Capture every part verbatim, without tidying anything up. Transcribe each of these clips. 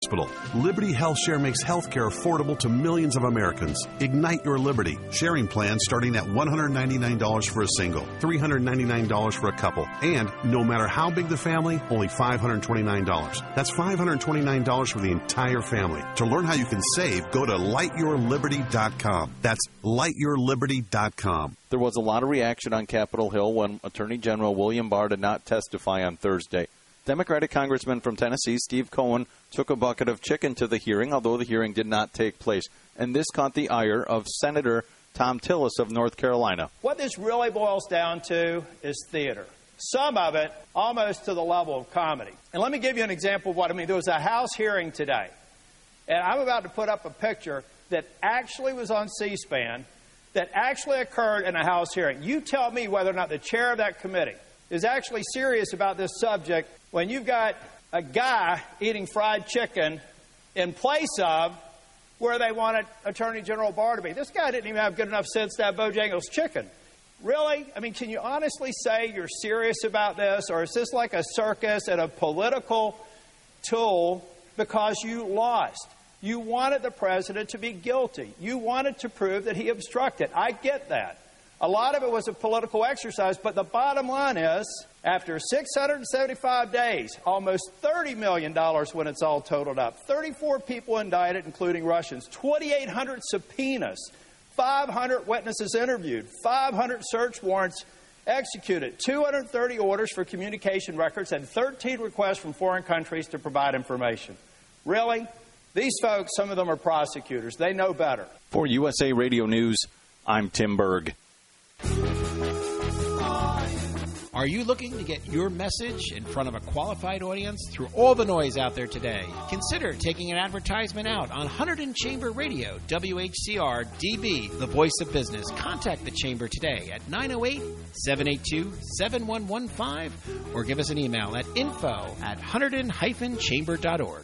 hospital. Liberty Health Share makes healthcare affordable to millions of Americans. Ignite your Liberty. Sharing plans starting at one hundred ninety-nine dollars for a single, three hundred ninety-nine dollars for a couple, and no matter how big the family, only five hundred twenty-nine dollars. That's five hundred twenty-nine dollars for the entire family. To learn how you can save, go to light your liberty dot com. That's light your liberty dot com. There was a lot of reaction on Capitol Hill when Attorney General William Barr did not testify on Thursday. Democratic Congressman from Tennessee, Steve Cohen, took a bucket of chicken to the hearing, although the hearing did not take place. And this caught the ire of Senator Thom Tillis of North Carolina. What this really boils down to is theater. Some of it almost to the level of comedy. And let me give you an example of what I mean. There was a House hearing today, and I'm about to put up a picture that actually was on C-SPAN, that actually occurred in a House hearing. You tell me whether or not the chair of that committee is actually serious about this subject when you've got a guy eating fried chicken in place of where they wanted Attorney General Barr to be. This guy didn't even have good enough sense to have Bojangles chicken. Really? I mean, can you honestly say you're serious about this, or is this like a circus and a political tool because you lost? You wanted the president to be guilty. You wanted to prove that he obstructed. I get that. A lot of it was a political exercise, but the bottom line is, after six hundred seventy-five days, almost thirty million dollars when it's all totaled up, thirty-four people indicted, including Russians, twenty-eight hundred subpoenas, five hundred witnesses interviewed, five hundred search warrants executed, two hundred thirty orders for communication records, and thirteen requests from foreign countries to provide information. Really? These folks, some of them are prosecutors. They know better. For U S A Radio News, I'm Tim Berg. Are you looking to get your message in front of a qualified audience through all the noise out there today? Consider taking an advertisement out on Hunterdon Chamber Radio, W H C R D B, the voice of business. Contact the Chamber today at nine oh eight, seven eight two, seven one one five or give us an email at info at hunterdon dash chamber dot org.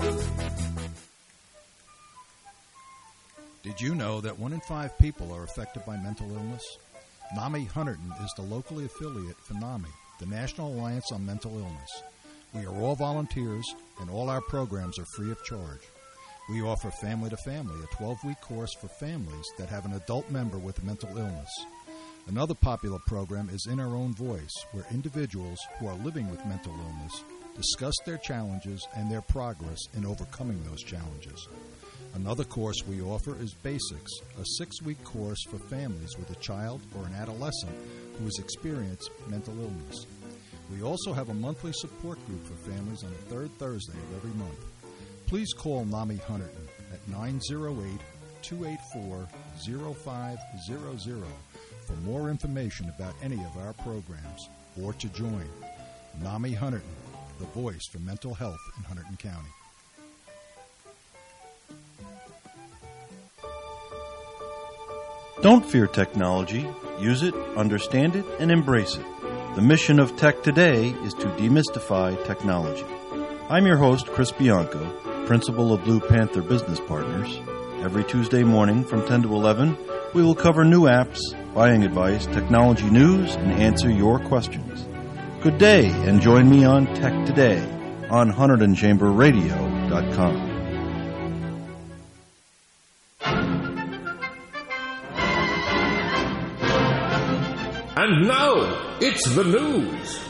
Did you know that one in five people are affected by mental illness? NAMI Hunterdon is the locally affiliate for NAMI, the National Alliance on Mental Illness. We are all volunteers, and all our programs are free of charge. We offer Family to Family, a twelve-week course for families that have an adult member with a mental illness. Another popular program is In Our Own Voice, where individuals who are living with mental illness discuss their challenges and their progress in overcoming those challenges. Another course we offer is Basics, a six-week course for families with a child or an adolescent who has experienced mental illness. We also have a monthly support group for families on the third Thursday of every month. Please call NAMI Hunterdon at nine oh eight, two eight four, oh five hundred for more information about any of our programs or to join. NAMI Hunterdon, the voice for mental health in Hunterdon County. Don't fear technology. Use it, understand it, and embrace it. The mission of Tech Today is to demystify technology. I'm your host, Chris Bianco, principal of Blue Panther Business Partners. Every Tuesday morning from ten to eleven, we will cover new apps, buying advice, technology news, and answer your questions. Good day, and join me on Tech Today on Hunterdon Chamber Radio dot com. And now, it's the news.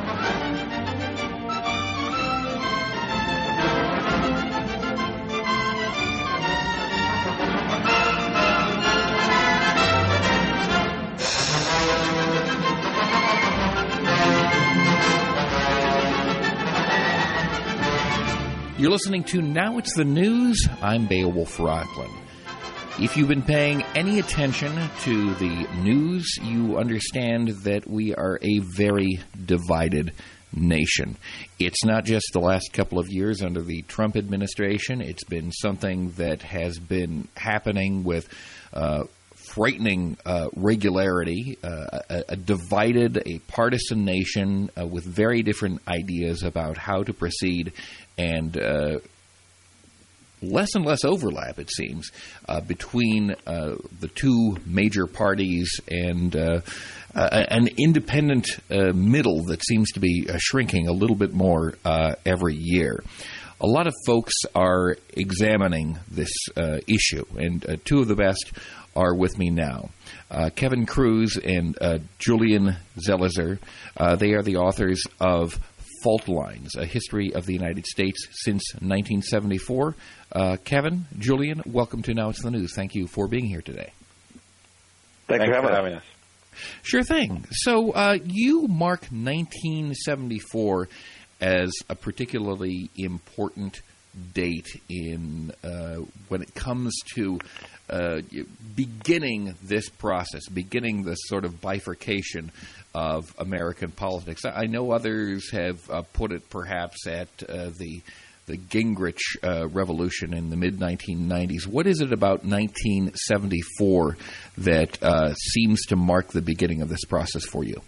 You're listening to Now It's the News. I'm Beowulf Rockland. If you've been paying any attention to the news, you understand that we are a very divided nation. It's not just the last couple of years under the Trump administration. It's been something that has been happening with uh, frightening uh, regularity, uh, a, a divided, a partisan nation uh, with very different ideas about how to proceed, and uh, less and less overlap, it seems, uh, between uh, the two major parties and uh, uh, an independent uh, middle that seems to be uh, shrinking a little bit more uh, every year. a lot of folks are examining this uh, issue, and uh, two of the best are with me now. Uh, Kevin Kruse and uh, Julian Zelizer. Uh, they are the authors of Fault Lines, A History of the United States Since nineteen seventy-four. Uh, Kevin, Julian, welcome to Now It's the News. Thank you for being here today. Thanks, Thanks for, having, for having us. Sure thing. So uh, you mark nineteen seventy-four as a particularly important date in uh, when it comes to uh, beginning this process, beginning this sort of bifurcation of American politics. I know others have uh, put it perhaps at uh, the the Gingrich uh, revolution in the mid nineteen nineties. What is it about nineteen seventy-four that uh, seems to mark the beginning of this process for you?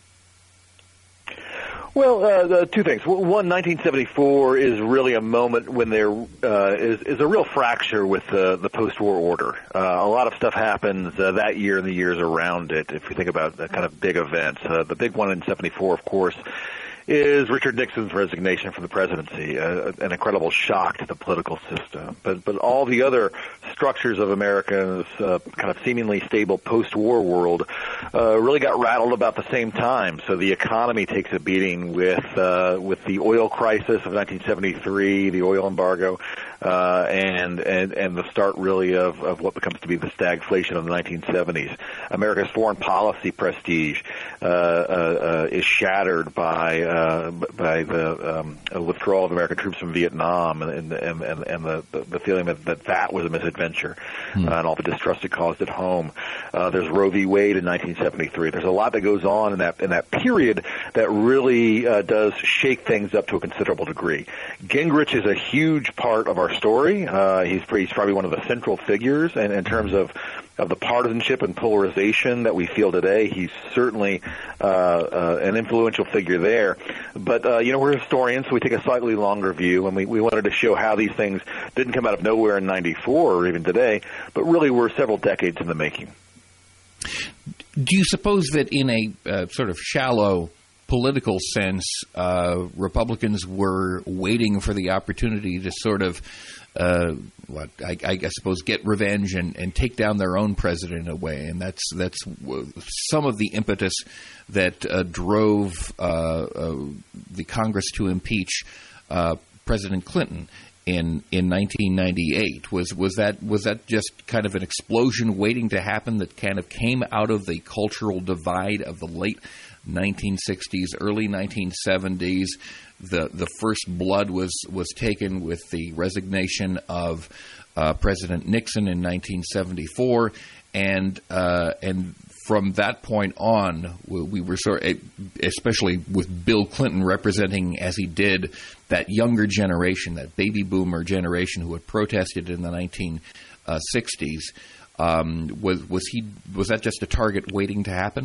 Well, uh, the two things. One, nineteen seventy-four is really a moment when there uh, is, is a real fracture with uh, the post-war order. Uh, a lot of stuff happens uh, that year and the years around it, if you think about the kind of big events. Uh, the big one in seventy-four, of course, is Richard Nixon's resignation from the presidency, uh, an incredible shock to the political system. But but all the other structures of America's uh, kind of seemingly stable post-war world uh, really got rattled about the same time. So the economy takes a beating with uh, with the oil crisis of nineteen seventy-three, the oil embargo, uh, and and and the start really of of what becomes to be the stagflation of the nineteen seventies. America's foreign policy prestige uh, uh, uh, is shattered by Uh, by the um, withdrawal of American troops from Vietnam and and and, and the, the feeling that, that that was a misadventure hmm. uh, and all the distrust it caused at home. Uh, there's Roe v. Wade in nineteen seventy-three. There's a lot that goes on in that in that period that really uh, does shake things up to a considerable degree. Gingrich is a huge part of our story. Uh, he's, he's probably one of the central figures, and in terms of of the partisanship and polarization that we feel today, he's certainly uh, uh, an influential figure there. But, uh, you know, we're historians, so we take a slightly longer view, and we, we wanted to show how these things didn't come out of nowhere in ninety-four or even today, but really were several decades in the making. Do you suppose that in a uh, sort of shallow political sense, uh, Republicans were waiting for the opportunity to sort of Uh, what I, I suppose get revenge and, and take down their own president in a way, and that's that's some of the impetus that uh, drove uh, uh, the Congress to impeach uh, President Clinton in in nineteen ninety-eight. Was was that was that just kind of an explosion waiting to happen that kind of came out of the cultural divide of the late nineteen sixties, early nineteen seventies? The the first blood was, was taken with the resignation of uh, President Nixon in nineteen seventy-four, and uh, and from that point on, we, we were sort of, especially with Bill Clinton representing as he did that younger generation, that baby boomer generation who had protested in the nineteen sixties. Um, was was he was that just a target waiting to happen?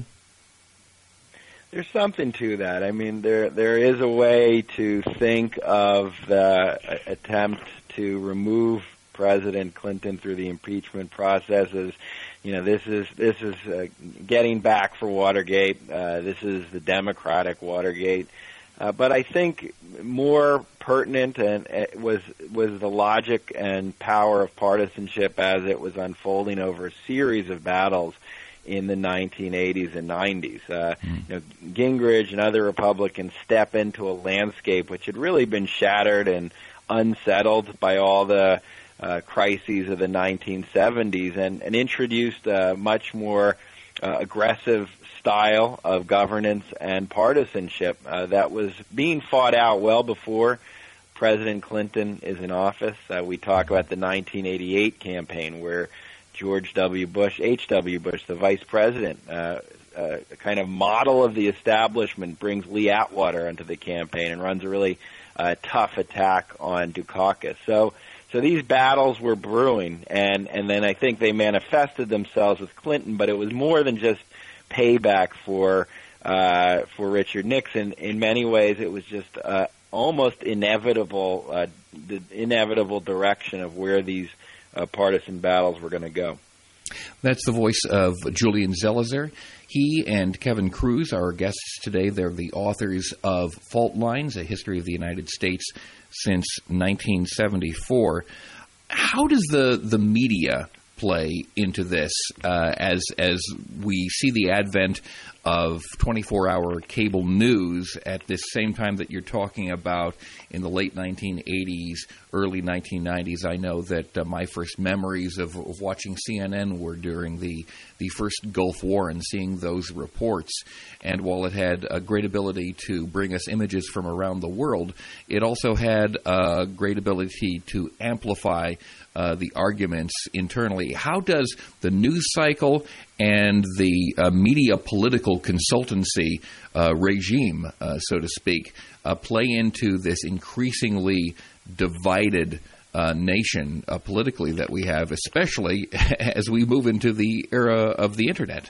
There's something to that. I mean, there there is a way to think of the attempt to remove President Clinton through the impeachment process as, you know, this is this is uh, getting back for Watergate. Uh, this is the Democratic Watergate. Uh, but I think more pertinent and uh, was was the logic and power of partisanship as it was unfolding over a series of battles in the nineteen eighties and nineties. Uh, mm. you know, Gingrich and other Republicans step into a landscape which had really been shattered and unsettled by all the uh, crises of the nineteen seventies and, and introduced a much more uh, aggressive style of governance and partisanship uh, that was being fought out well before President Clinton is in office. Uh, we talk about the nineteen eighty-eight campaign where George W. Bush, H W. Bush, the vice president, uh, uh, kind of model of the establishment, brings Lee Atwater into the campaign and runs a really uh, tough attack on Dukakis. So, so these battles were brewing, and, and then I think they manifested themselves with Clinton, but it was more than just payback for uh, for Richard Nixon. In many ways, it was just uh, almost inevitable, uh, the inevitable direction of where these Uh, partisan battles were going to go. That's the voice of Julian Zelizer. He and Kevin Cruz are our guests today. They're the authors of Fault Lines, A History of the United States Since nineteen seventy-four. How does the, the media play into this uh, as as we see the advent of twenty-four hour cable news at this same time that you're talking about in the late nineteen eighties, early nineteen nineties? I know that uh, my first memories of, of watching C N N were during the, the first Gulf War and seeing those reports. And while it had a great ability to bring us images from around the world, it also had a great ability to amplify Uh, the arguments internally. How does the news cycle and the uh, media political consultancy uh, regime, uh, so to speak, uh, play into this increasingly divided uh, nation uh, politically that we have, especially as we move into the era of the Internet?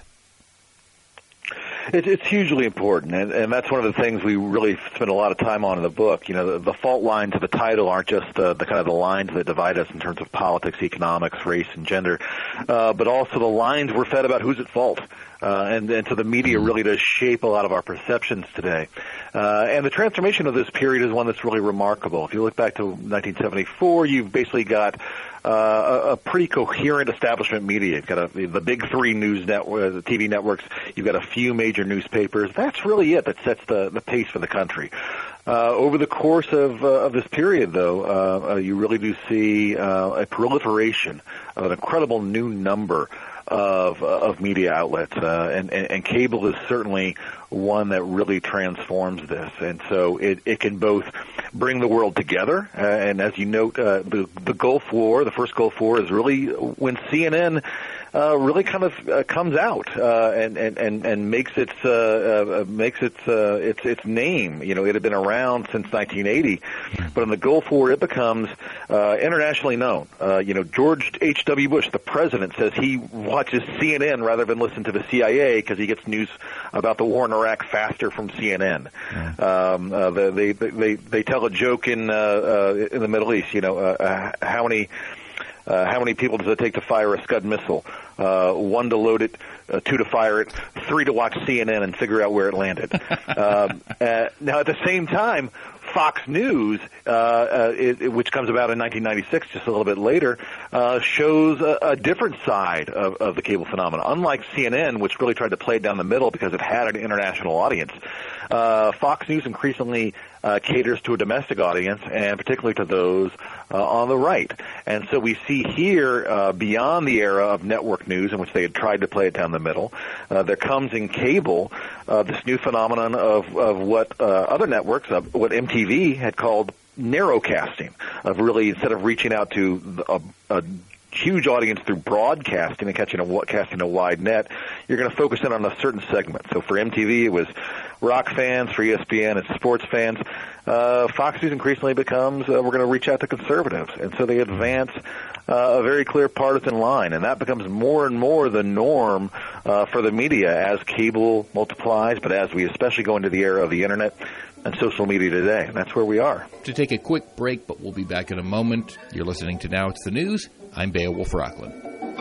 It's hugely important, and, and that's one of the things we really spend a lot of time on in the book. You know, the, the fault lines of the title aren't just the, the kind of the lines that divide us in terms of politics, economics, race, and gender, uh, but also the lines we're fed about who's at fault. Uh, and, and so the media really does shape a lot of our perceptions today. Uh, and the transformation of this period is one that's really remarkable. If you look back to nineteen seventy-four, you've basically got uh, a, a pretty coherent establishment media. You've got a, the big three news networks, the T V networks. You've got a few major newspapers. That's really it that sets the, the pace for the country. Uh, over the course of, uh, of this period, though, uh, uh, you really do see uh, a proliferation of an incredible new number of of media outlets, uh, and, and, and cable is certainly one that really transforms this. And so it, it can both bring the world together, uh, and as you note, uh, the, the Gulf War, the first Gulf War, is really when C N N uh, really kind of uh, comes out uh, and, and, and, and makes its uh, uh, makes its uh, its its name. You know, it had been around since nineteen eighty, but in the Gulf War, it becomes uh, internationally known. Uh, you know, George H W. Bush, the president, says he watches C N N rather than listen to the C I A because he gets news about the war in Iraq faster from C N N. Mm. Um, uh, they, they they they tell a joke in uh, uh, in the Middle East. You know, uh, how many. Uh, how many people does it take to fire a Scud missile? Uh, one to load it, uh, two to fire it, three to watch C N N and figure out where it landed. um, uh, now, at the same time, Fox News, uh, uh, it, which comes about in nineteen ninety-six, just a little bit later, uh, shows a, a different side of, of the cable phenomenon. Unlike C N N, which really tried to play it down the middle because it had an international audience, uh, Fox News increasingly uh, caters to a domestic audience, and particularly to those uh, on the right. And so we see here, uh, beyond the era of network news in which they had tried to play it down the middle, uh, there comes in cable uh, this new phenomenon of, of what uh, other networks, uh, what M T V had called narrowcasting, of really, instead of reaching out to a, a huge audience through broadcasting and catching a, casting a wide net, you're going to focus in on a certain segment. So for M T V, it was rock fans. For E S P N, it's sports fans. Uh, Fox News increasingly becomes, uh, we're going to reach out to conservatives. And so they advance uh, a very clear partisan line, and that becomes more and more the norm uh, for the media as cable multiplies, but as we especially go into the era of the Internet and social media today. And that's where we are. To take a quick break, but we'll be back in a moment. You're listening to Now It's the News. I'm Beowulf Rockland.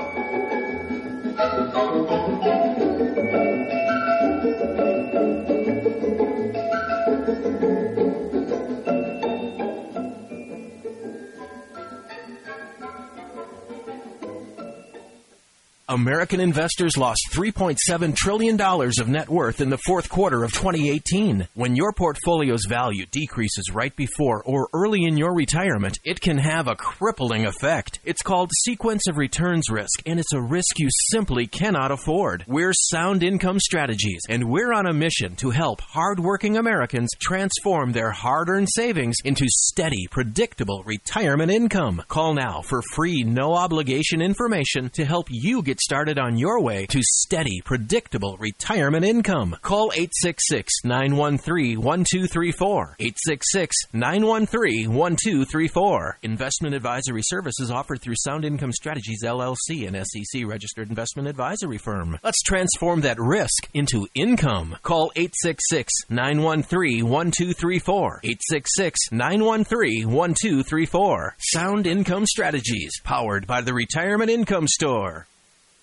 American investors lost three point seven trillion dollars of net worth in the fourth quarter of twenty eighteen. When your portfolio's value decreases right before or early in your retirement, it can have a crippling effect. It's called sequence of returns risk, and it's a risk you simply cannot afford. We're Sound Income Strategies, and we're on a mission to help hardworking Americans transform their hard-earned savings into steady, predictable retirement income. Call now for free, no-obligation information to help you get started on your way to steady, predictable retirement income. Call eight six six, nine one three, one two three four. eight six six, nine one three, one two three four. Investment advisory services offered through Sound Income Strategies, L L C, an S E C-registered investment advisory firm. Let's transform that risk into income. Call eight six six, nine one three, one two three four. eight six six, nine one three, one two three four. Sound Income Strategies, powered by the Retirement Income Store.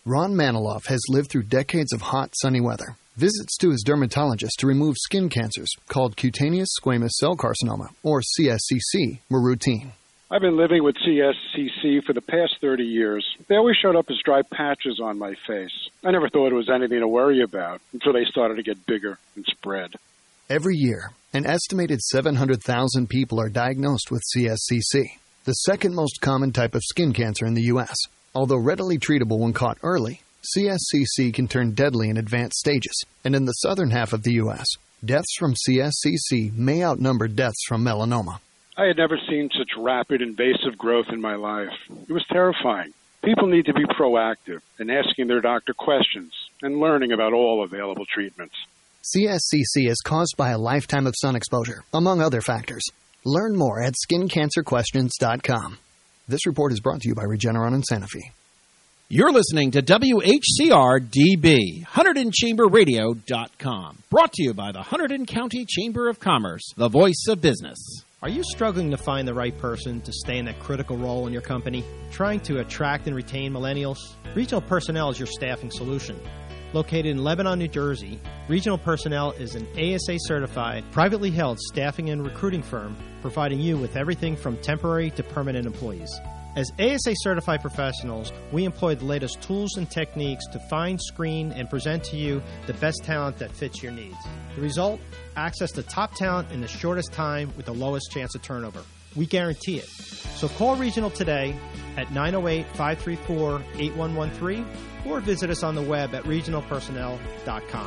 Ron Maniloff has lived through decades of hot, sunny weather. Visits to his dermatologist to remove skin cancers, called cutaneous squamous cell carcinoma, or C S C C, were routine. I've been living with C S C C for the past thirty years. They always showed up as dry patches on my face. I never thought it was anything to worry about until they started to get bigger and spread. Every year, an estimated seven hundred thousand people are diagnosed with C S C C, the second most common type of skin cancer in the U S Although readily treatable when caught early, C S C C can turn deadly in advanced stages, and in the southern half of the U S, deaths from C S C C may outnumber deaths from melanoma. I had never seen such rapid invasive growth in my life. It was terrifying. People need to be proactive in asking their doctor questions and learning about all available treatments. C S C C is caused by a lifetime of sun exposure, among other factors. Learn more at skin cancer questions dot com. This report is brought to you by Regeneron and Sanofi. You're listening to W H C R D B, Hunterdon Chamber Radio dot com. Brought to you by the Hunterdon County Chamber of Commerce, the voice of business. Are you struggling to find the right person to stay in that critical role in your company? Trying to attract and retain millennials? Regional Personnel is your staffing solution. Located in Lebanon, New Jersey, Regional Personnel is an A S A-certified, privately held staffing and recruiting firm providing you with everything from temporary to permanent employees. As A S A-certified professionals, we employ the latest tools and techniques to find, screen, and present to you the best talent that fits your needs. The result? Access to top talent in the shortest time with the lowest chance of turnover. We guarantee it. So call Regional today at nine oh eight, five three four, eight one one three or visit us on the web at regional personnel dot com.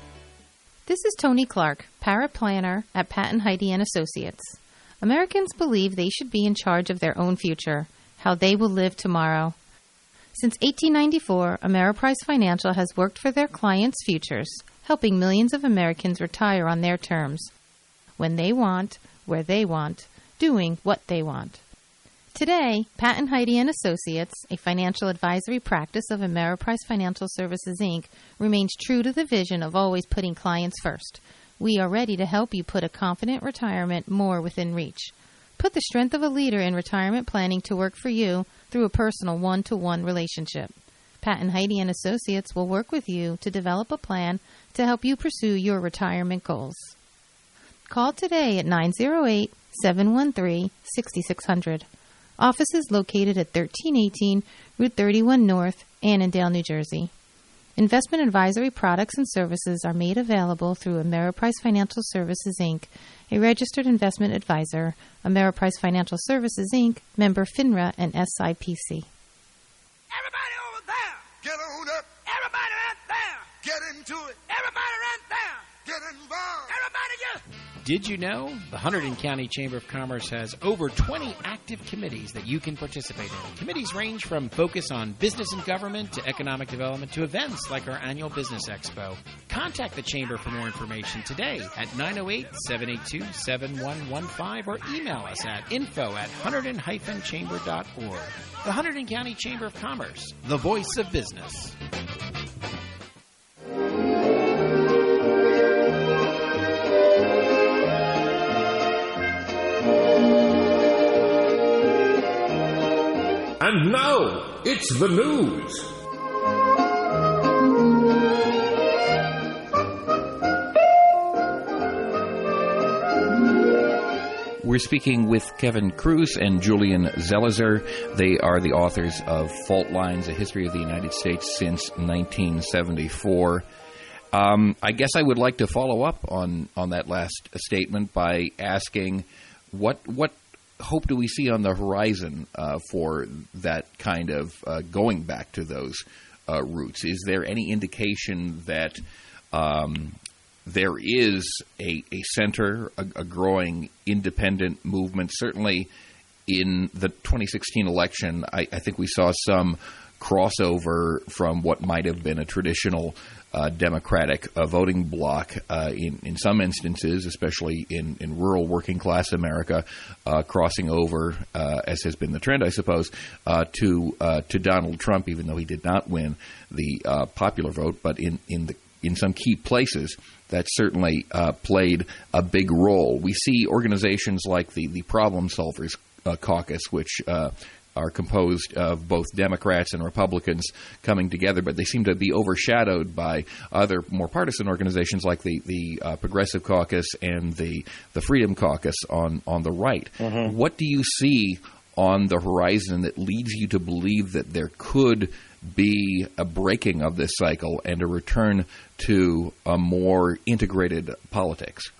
This is Tony Clark, paraplanner at Patton Heidi and Associates. Americans believe they should be in charge of their own future, how they will live tomorrow. Since eighteen ninety-four, Ameriprise Financial has worked for their clients' futures, helping millions of Americans retire on their terms, when they want, where they want, doing what they want. Today, Patton Heidi and Associates, a financial advisory practice of Ameriprise Financial Services, Incorporated, remains true to the vision of always putting clients first. We are ready to help you put a confident retirement more within reach. Put the strength of a leader in retirement planning to work for you through a personal one-to-one relationship. Patton Heidi and Associates will work with you to develop a plan to help you pursue your retirement goals. Call today at nine oh eight, seven one three, six six zero zero. Office is located at thirteen eighteen Route thirty-one North, Annandale, New Jersey. Investment advisory products and services are made available through Ameriprise Financial Services, Incorporated, a registered investment advisor, Ameriprise Financial Services, Incorporated, member FINRA and S I P C. Everybody over there! Get on up! Everybody right there! Get into it! Everybody right there! Get involved! Everybody just... Did you know the Hunterdon County Chamber of Commerce has over twenty active committees that you can participate in? Committees range from focus on business and government to economic development to events like our annual Business Expo. Contact the Chamber for more information today at nine oh eight, seven eight two, seven one one five or email us at info at hunterdon chamber dot org. The Hunterdon County Chamber of Commerce, the voice of business. And now, it's the news. We're speaking with Kevin Cruz and Julian Zelizer. They are the authors of Fault Lines, A History of the United States Since nineteen seventy-four. Um, I guess I would like to follow up on, on that last statement by asking what what hope do we see on the horizon uh, for that kind of uh, going back to those uh, roots? Is there any indication that um, there is a, a center, a, a growing independent movement? Certainly in the twenty sixteen election, I, I think we saw some crossover from what might have been a traditional Uh, Democratic uh, voting bloc uh, in, in some instances, especially in, in rural working class America, uh, crossing over, uh, as has been the trend, I suppose, uh, to uh, to Donald Trump, even though he did not win the uh, popular vote. But in in the in some key places, that certainly uh, played a big role. We see organizations like the the Problem Solvers uh, Caucus, which uh, are composed of both Democrats and Republicans coming together, but they seem to be overshadowed by other more partisan organizations like the the uh, Progressive Caucus and the the Freedom Caucus on on the right. Mm-hmm. What do you see on the horizon that leads you to believe that there could be a breaking of this cycle and a return to a more integrated politics?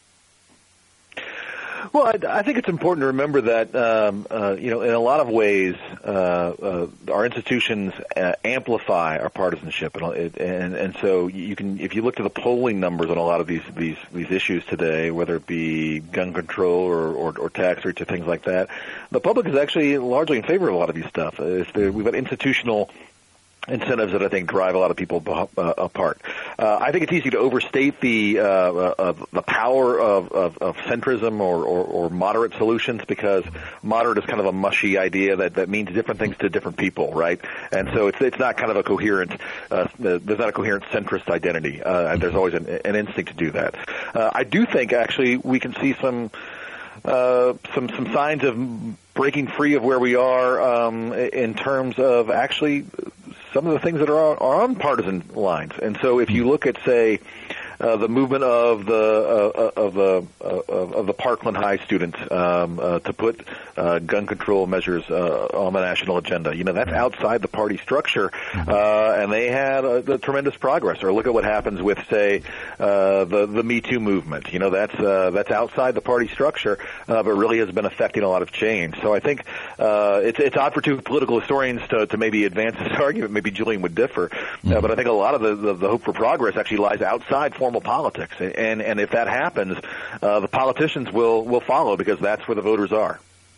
Well, I, I think it's important to remember that, um, uh, you know, in a lot of ways, uh, uh, our institutions uh, amplify our partisanship, and, and and so you can, if you look to the polling numbers on a lot of these these these issues today, whether it be gun control or or, or tax rates or things like that, the public is actually largely in favor of a lot of these stuff. It's the, we've got institutional incentives that I think drive a lot of people uh, apart. Uh, I think it's easy to overstate the uh, uh, the power of, of, of centrism or, or, or moderate solutions, because moderate is kind of a mushy idea that, that means different things to different people, right? And so it's it's not kind of a coherent. Uh, there's not a coherent centrist identity. Uh, there's always an, an instinct to do that. Uh, I do think actually we can see some. Uh, some some signs of breaking free of where we are um, in terms of actually some of the things that are, are on partisan lines. And so if you look at, say, uh, the movement of the uh, of the uh, of the Parkland High students um, uh, to put uh, gun control measures uh, on the national agenda, you know, that's outside the party structure, uh, and they had uh, the tremendous progress. Or look at what happens with, say, uh, the the Me Too movement. You know, that's uh, that's outside the party structure, uh, but really has been affecting a lot of change. So I think uh, it's it's odd for two political historians to, to maybe advance this argument. Maybe Julian would differ, uh, but I think a lot of the, the, the hope for progress actually lies outside formal politics, and and if that happens, uh, the politicians will will follow, because that's where the voters are.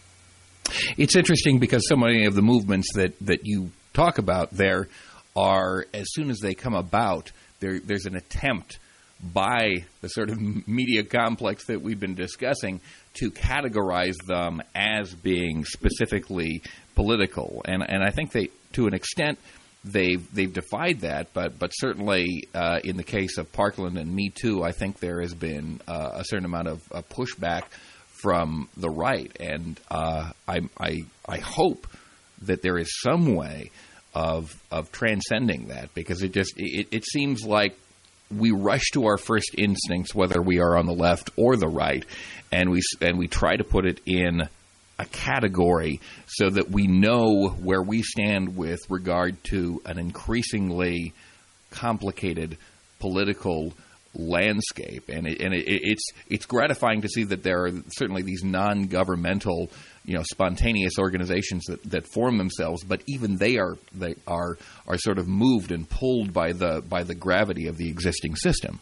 It's interesting because so many of the movements that, that you talk about there are, as soon as they come about, there there's an attempt by the sort of media complex that we've been discussing to categorize them as being specifically political, and and I think they, to an extent, They've they've defied that, but but certainly uh, in the case of Parkland and Me Too, I think there has been uh, a certain amount of uh, pushback from the right, and uh, I I I hope that there is some way of of transcending that, because it just it, it seems like we rush to our first instincts, whether we are on the left or the right, and we and we try to put it in a category so that we know where we stand with regard to an increasingly complicated political landscape. And, it, and it, it's it's gratifying to see that there are certainly these non-governmental, you know, spontaneous organizations that, that form themselves, but even they are they are are sort of moved and pulled by the by the gravity of the existing system.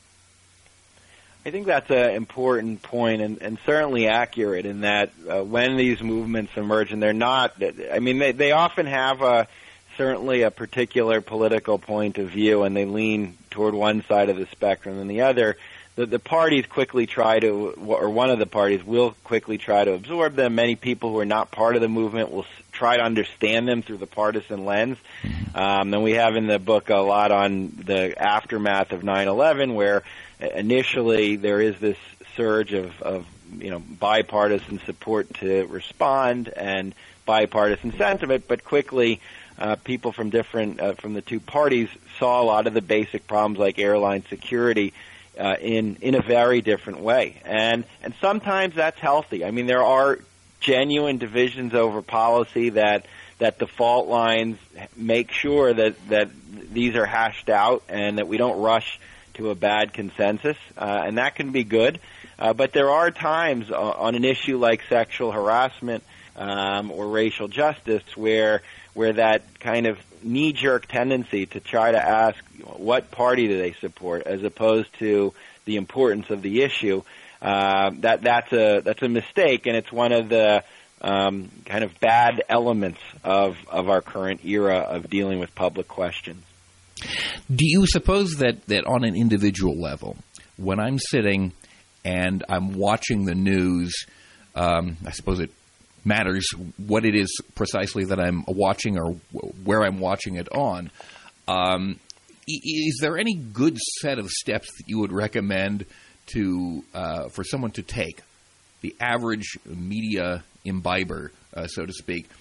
I think that's an important point, and, and certainly accurate, in that uh, when these movements emerge, and they're not, I mean, they, they often have a, certainly a particular political point of view, and they lean toward one side of the spectrum than the other. The, the parties quickly try to, or one of the parties will quickly try to absorb them. Many people who are not part of the movement will try to understand them through the partisan lens. Um, and we have in the book a lot on the aftermath of nine eleven, where initially there is this surge of, of you know, bipartisan support to respond and bipartisan sentiment, but quickly uh, people from different uh, from the two parties saw a lot of the basic problems like airline security uh, in in a very different way, and and sometimes that's healthy. I mean, there are genuine divisions over policy that that the fault lines make sure that that these are hashed out and that we don't rush to a bad consensus, uh, and that can be good. Uh, but there are times uh, on an issue like sexual harassment um, or racial justice where where that kind of knee-jerk tendency to try to ask what party do they support as opposed to the importance of the issue, uh, that that's a that's a mistake, and it's one of the um, kind of bad elements of of our current era of dealing with public questions. Do you suppose that, that on an individual level, when I'm sitting and I'm watching the news, um, I suppose it matters what it is precisely that I'm watching or where I'm watching it on, um, is there any good set of steps that you would recommend to uh, for someone to take, the average media imbiber, uh, so to speak,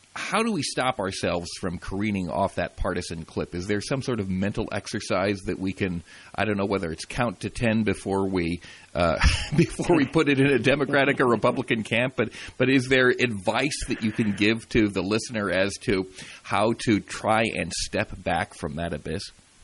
how do we stop ourselves from careening off that partisan clip? Is there some sort of mental exercise that we can, I don't know whether it's count to ten before we uh, before we put it in a Democratic or Republican camp, but, but is there advice that you can give to the listener as to how to try and step back from that abyss?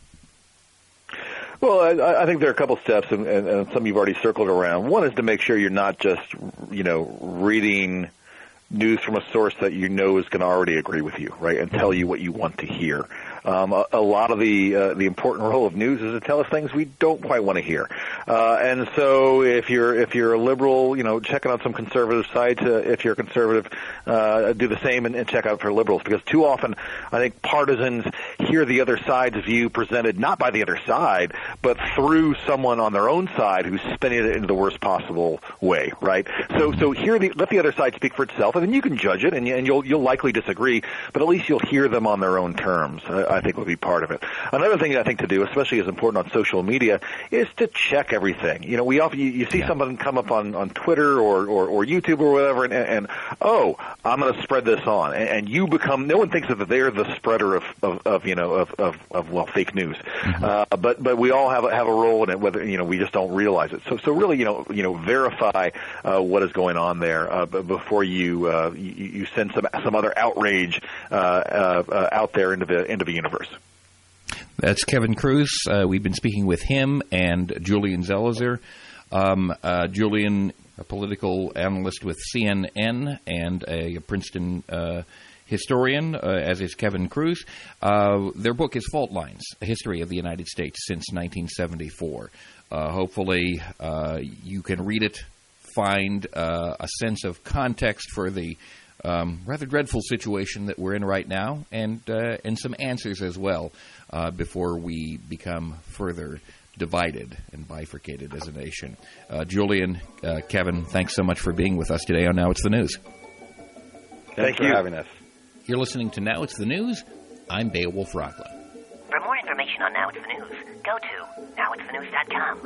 Well, I, I think there are a couple steps, and, and, and some you've already circled around. One is to make sure you're not just, you know, reading news from a source that you know is going to already agree with you, right, and tell you what you want to hear. Um, a, a lot of the uh, the important role of news is to tell us things we don't quite want to hear. Uh, and so if you're if you're a liberal, you know, checking out some conservative sites. Uh, if you're a conservative, uh, do the same and, and check out for liberals, because too often I think partisans hear the other side's view presented not by the other side, but through someone on their own side who's spinning it into the worst possible way, right? So so hear the, let the other side speak for itself, and then you can judge it, and, you, and you'll you'll likely disagree, but at least you'll hear them on their own terms. I, I think would be part of it. Another thing I think to do, especially as important on social media, is to check everything. You know, we often you, you see yeah. something come up on, on Twitter or, or, or YouTube or whatever, and, and oh, I'm going to spread this on, and, and you become. No one thinks that they're the spreader of, of, of you know of, of, of well fake news, mm-hmm. uh, but but we all have a, have a role in it. Whether you know we just don't realize it. So so really you know you know verify uh, what is going on there uh, before you, uh, you you send some some other outrage uh, uh, out there into the into the universe. That's Kevin Cruz. Uh, we've been speaking with him and Julian Zelizer. Um, uh, Julian, a political analyst with C N N and a Princeton uh, historian, uh, as is Kevin Cruz. Uh, their book is Fault Lines, A History of the United States Since nineteen seventy-four. Uh, hopefully uh, you can read it, find uh, a sense of context for the Um, rather dreadful situation that we're in right now, and uh, and some answers as well uh, before we become further divided and bifurcated as a nation. Uh, Julian, uh, Kevin, thanks so much for being with us today on Now It's the News. Thank Thanks you for having us. You're listening to Now It's the News. I'm Beowulf Rockland. For more information on Now It's the News, go to now it's the news dot com.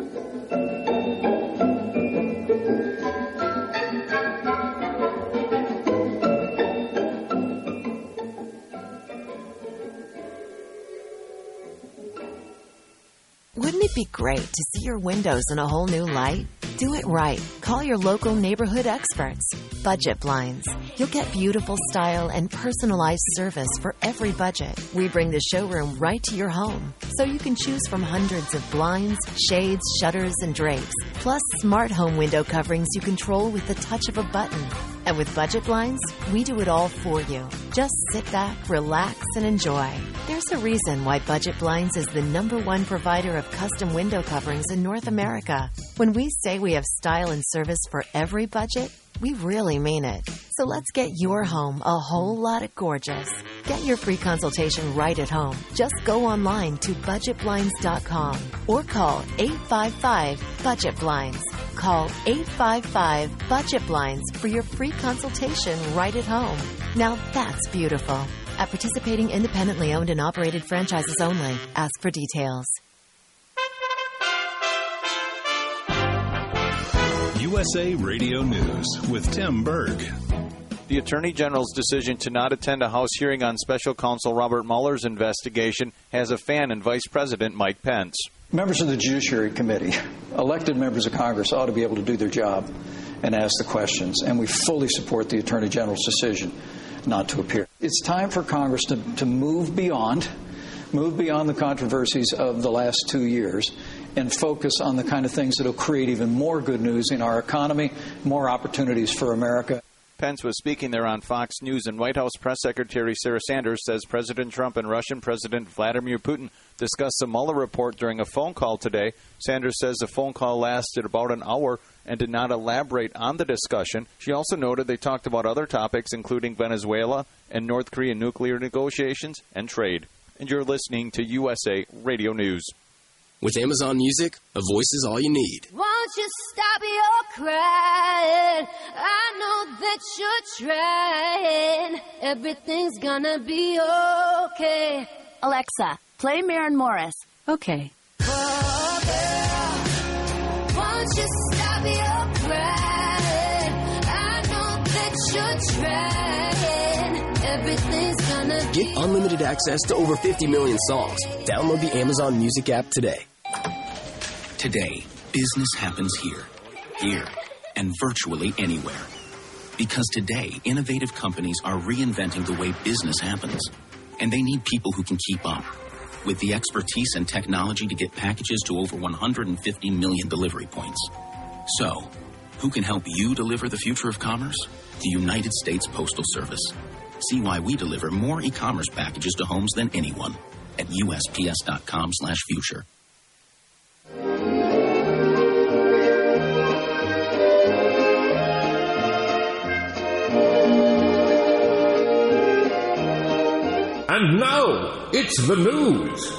Wouldn't it be great to see your windows in a whole new light? Do it right. Call your local neighborhood experts. Budget Blinds. You'll get beautiful style and personalized service for every budget. We bring the showroom right to your home, so you can choose from hundreds of blinds, shades, shutters, and drapes, plus smart home window coverings you control with the touch of a button. And with Budget Blinds, we do it all for you. Just sit back, relax, and enjoy. There's a reason why Budget Blinds is the number one provider of custom window coverings in North America. When we say we have style and service for every budget, we really mean it. So let's get your home a whole lot of gorgeous. Get your free consultation right at home. Just go online to budget blinds dot com or call eight five five budget blinds. Call eight five five budget blinds for your free consultation right at home. Now that's beautiful. At participating independently owned and operated franchises only. Ask for details. U S A Radio News with Tim Berg. The Attorney General's decision to not attend a House hearing on Special Counsel Robert Mueller's investigation has a fan in Vice President Mike Pence. Members of the Judiciary Committee, elected members of Congress, ought to be able to do their job and ask the questions, and we fully support the Attorney General's decision not to appear. It's time for Congress to, to move beyond, move beyond the controversies of the last two years and focus on the kind of things that will create even more good news in our economy, more opportunities for America. Pence was speaking there on Fox News, and White House Press Secretary Sarah Sanders says President Trump and Russian President Vladimir Putin discussed the Mueller report during a phone call today. Sanders says the phone call lasted about an hour and did not elaborate on the discussion. She also noted they talked about other topics, including Venezuela and North Korean nuclear negotiations and trade. And you're listening to U S A Radio News. With Amazon Music, a voice is all you need. Won't you stop your crying? I know that you're trying. Everything's gonna be okay. Alexa, play Maren Morris. Okay. Oh, girl, won't you stop your crying? I know that you're trying. Everything's gonna be. Get unlimited access to over fifty million songs. Download the Amazon Music app today. Today, business happens here, here, and virtually anywhere. Because today, innovative companies are reinventing the way business happens. And they need people who can keep up. With the expertise and technology to get packages to over one hundred fifty million delivery points. So, who can help you deliver the future of commerce? The United States Postal Service. See why we deliver more e-commerce packages to homes than anyone at U S P S dot com slash future. And now, it's the news.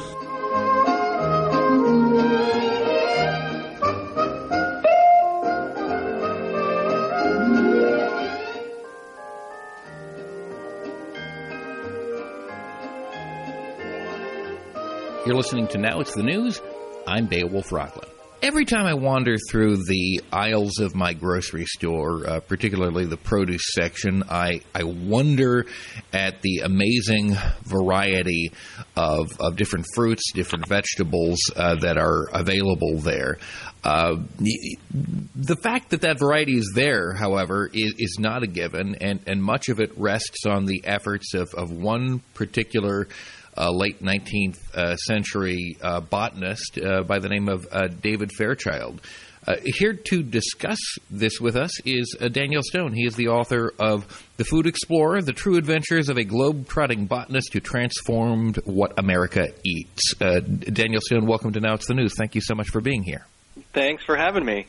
You're listening to Now It's the News. I'm Beowulf Rockland. Every time I wander through the aisles of my grocery store, uh, particularly the produce section, I, I wonder at the amazing variety of, of different fruits, different vegetables uh, that are available there. Uh, the, the fact that that variety is there, however, is, is not a given, and, and much of it rests on the efforts of, of one particular Uh, late nineteenth uh, century uh, botanist uh, by the name of uh, David Fairchild. Uh, here to discuss this with us is uh, Daniel Stone. He is the author of The Food Explorer, The True Adventures of a Globe-Trotting Botanist Who Transformed What America Eats. Uh, Daniel Stone, welcome to Now It's the News. Thank you so much for being here. Thanks for having me.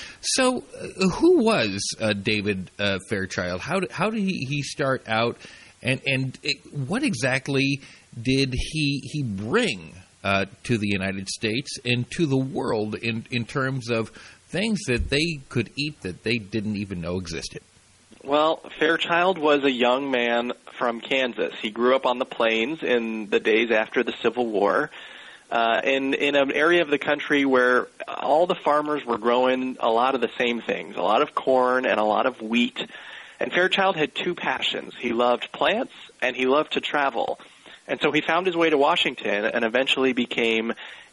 So, uh, who was uh, David uh, Fairchild? How did, how did he, he start out, and, and it, what exactly did he he bring uh, to the United States and to the world in, in terms of things that they could eat that they didn't even know existed? Well, Fairchild was a young man from Kansas. He grew up on the plains in the days after the Civil War, uh, in, in an area of the country where all the farmers were growing a lot of the same things, a lot of corn and a lot of wheat. And Fairchild had two passions. He loved plants and he loved to travel. And so he found his way to Washington and eventually became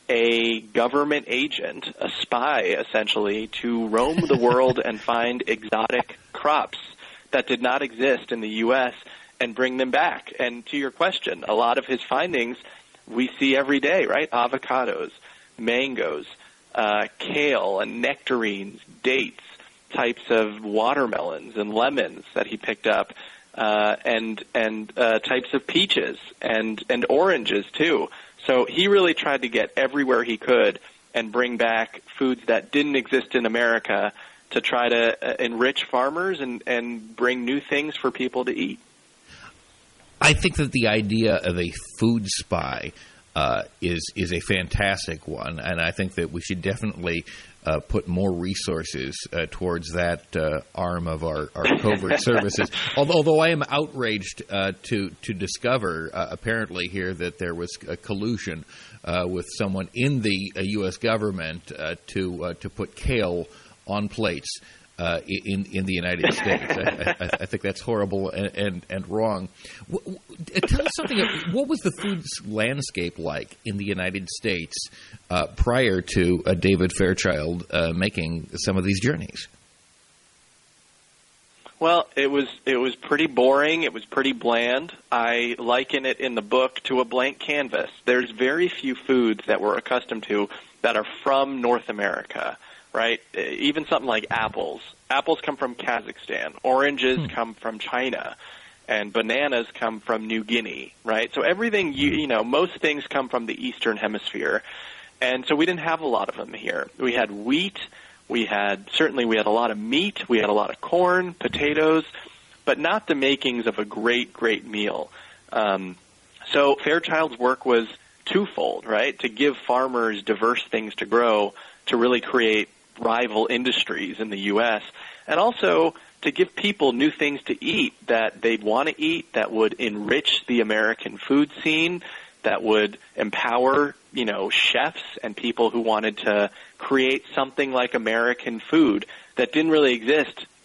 a government agent, a spy, essentially, to roam the world and find exotic crops that did not exist in the U S and bring them back. And to your question, a lot of his findings we see every day, right? Avocados, mangoes, uh, kale and nectarines, dates, types of watermelons and lemons that he picked up. Uh, and and uh, types of peaches and, and oranges, too. So he really tried to get everywhere he could and bring back foods that didn't exist in America to try to uh, enrich farmers and, and bring new things for people to eat. I think that the idea of a food spy uh, is is a fantastic one, and I think that we should definitely Uh, put more resources uh, towards that uh, arm of our, our covert services. Although, although I am outraged uh, to to discover uh, apparently here that there was a collusion uh, with someone in the uh, U S government uh, to uh, to put kale on plates uh, in in the United States. I, I, I think that's horrible and and, and wrong. W- w- tell us something. What was the food landscape like in the United States uh, prior to uh, David Fairchild uh, making some of these journeys? Well, it was it was pretty boring. It was pretty bland. I liken it in the book to a blank canvas. There's very few foods that we're accustomed to that are from North America. Right? Even something like apples. Apples come from Kazakhstan. Oranges hmm. come from China. And bananas come from New Guinea, right? So everything, you, you know, most things come from the Eastern Hemisphere. And so we didn't have a lot of them here. We had wheat. We had, certainly we had a lot of meat. We had a lot of corn, potatoes, but not the makings of a great, great meal. Um, so Fairchild's work was twofold, right? To give farmers diverse things to grow to really create rival industries in the U S, and also to give people new things to eat that they'd want to eat, that would enrich the American food scene, that would empower, you know, chefs and people who wanted to create something like American food that didn't really exist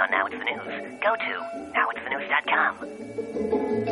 on Now It's the News, go to now it's the news dot com.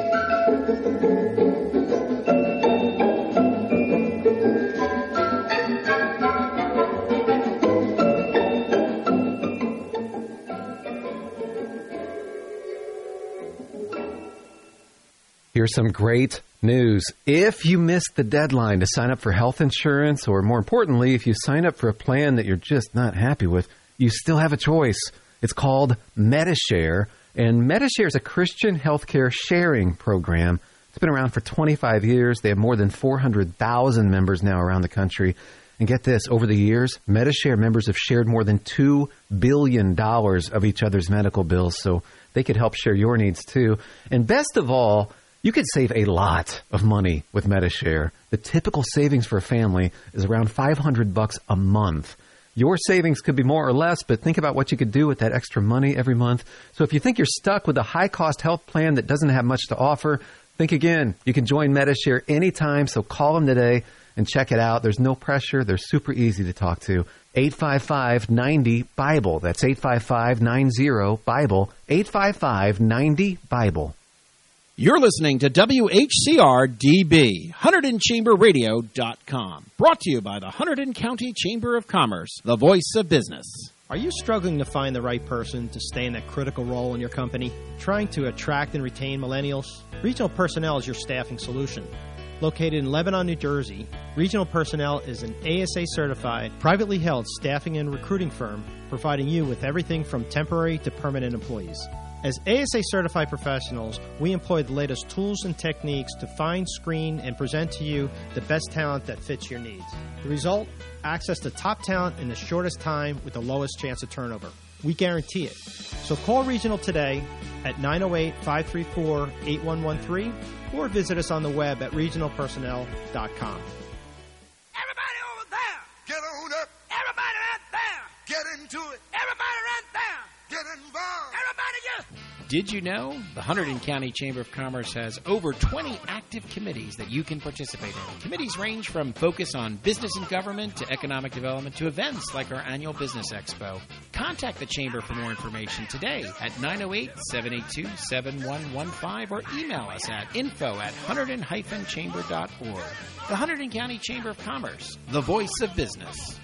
Here's some great news. If you missed the deadline to sign up for health insurance, or more importantly, if you sign up for a plan that you're just not happy with, you still have a choice. It's called Medi-Share, and Medi-Share is a Christian healthcare sharing program. It's been around for twenty-five years. They have more than four hundred thousand members now around the country. And get this, over the years, Medi-Share members have shared more than two billion dollars of each other's medical bills, so they could help share your needs too. And best of all, you could save a lot of money with Medi-Share. The typical savings for a family is around five hundred bucks a month. Your savings could be more or less, but think about what you could do with that extra money every month. So if you think you're stuck with a high-cost health plan that doesn't have much to offer, think again. You can join Medi-Share anytime, so call them today and check it out. There's no pressure. They're super easy to talk to. eight five five, nine zero, BIBLE. That's eight five five, nine zero, BIBLE. eight five five, nine zero, BIBLE. You're listening to W H C R D B, Hunterdon Chamber Radio dot com. Brought to you by the Hunterdon County Chamber of Commerce, the voice of business. Are you struggling to find the right person to stay in that critical role in your company? Trying to attract and retain millennials? Regional Personnel is your staffing solution. Located in Lebanon, New Jersey, Regional Personnel is an A S A-certified, privately held staffing and recruiting firm providing you with everything from temporary to permanent employees. As A S A-certified professionals, we employ the latest tools and techniques to find, screen, and present to you the best talent that fits your needs. The result? Access to top talent in the shortest time with the lowest chance of turnover. We guarantee it. So call Regional today at nine oh eight, five three four, eight one one three or visit us on the web at regional personnel dot com. Everybody over there, get on up. Everybody right there, get into it. Everybody right there, get involved. Everybody get... Did you know the Hunterdon County Chamber of Commerce has over twenty active committees that you can participate in? Committees range from focus on business and government to economic development to events like our annual Business Expo. Contact the Chamber for more information today at nine oh eight, seven eight two, seven one one five or email us at info at hunterdon dash chamber dot org. The Hunterdon County Chamber of Commerce, the voice of business.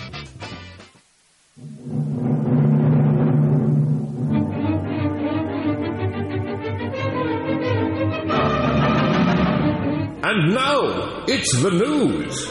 And now, it's the news.